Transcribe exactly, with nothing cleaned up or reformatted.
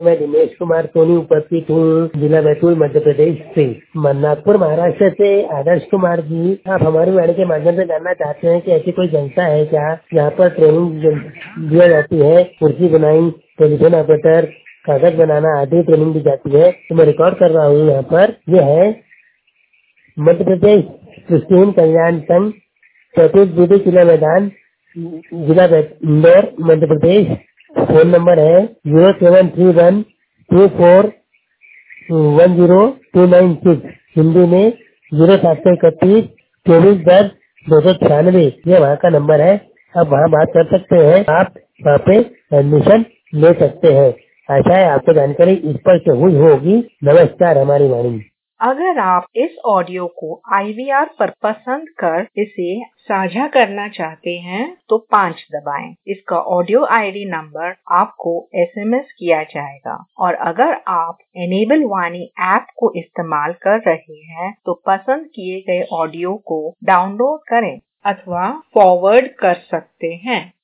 मैं दिनेश कुमार सोनी उपस्थित हूँ जिला बैतूल मध्य प्रदेश से। नागपुर महाराष्ट्र से आदर्श कुमार जी, आप हमारी वाणी के माध्यम से जानना चाहते हैं कि ऐसी कोई संस्था है क्या जहाँ पर ट्रेनिंग दिया जाती है, कुर्सी बनाई, टेलीफोन ऑपरेटर, कागज बनाना आदि ट्रेनिंग दी जाती है। तो मैं रिकॉर्ड कर रहा हूँ यहाँ पर। ये है मध्य प्रदेश क्रिश्चियन कल्याण संघ, सैतीस बीडी किला मैदान, जिला इंदौर, मध्य प्रदेश। फोन नंबर है zero seven three one two four one zero two nine six, Hindi में जीरो सात सौ इकतीस चौबीस दस दो सौ छियानवे। ये वहाँ का नंबर है, आप वहाँ बात कर सकते हैं। आप वहाँ पे एडमिशन ले सकते हैं। आशा है आपको जानकारी इस पर से हुई होगी। नमस्कार हमारी वाणी। अगर आप इस ऑडियो को आई वी आर पर पसंद कर इसे साझा करना चाहते हैं तो पाँच दबाएं। इसका ऑडियो आई डी नंबर आपको एस एम एस किया जाएगा। और अगर आप एनेबल वाणी ऐप को इस्तेमाल कर रहे हैं तो पसंद किए गए ऑडियो को डाउनलोड करें अथवा फॉरवर्ड कर सकते हैं।